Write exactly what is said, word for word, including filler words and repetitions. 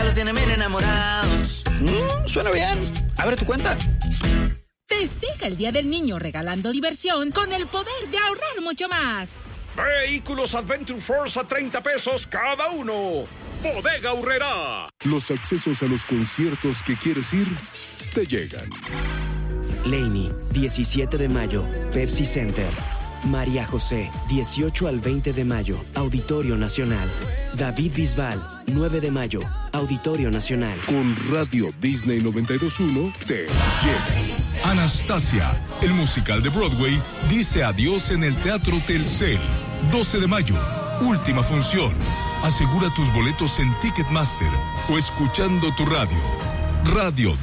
ya los tienen bien enamorados. Mm, suena bien. Abre tu cuenta. Festeja el Día del Niño regalando diversión con el poder de ahorrar mucho más. Vehículos Adventure Force a treinta pesos cada uno. Bodega Aurrerá. Los accesos a los conciertos que quieres ir te llegan. Laney, diecisiete de mayo, Pepsi Center. María José, dieciocho al veinte de mayo, Auditorio Nacional. David Bisbal, nueve de mayo, Auditorio Nacional. Con Radio Disney noventa y dos punto uno te llega. Anastasia, el musical de Broadway, dice adiós en el Teatro Telcel. doce de mayo, última función. Asegura tus boletos en Ticketmaster o escuchando tu radio. Radio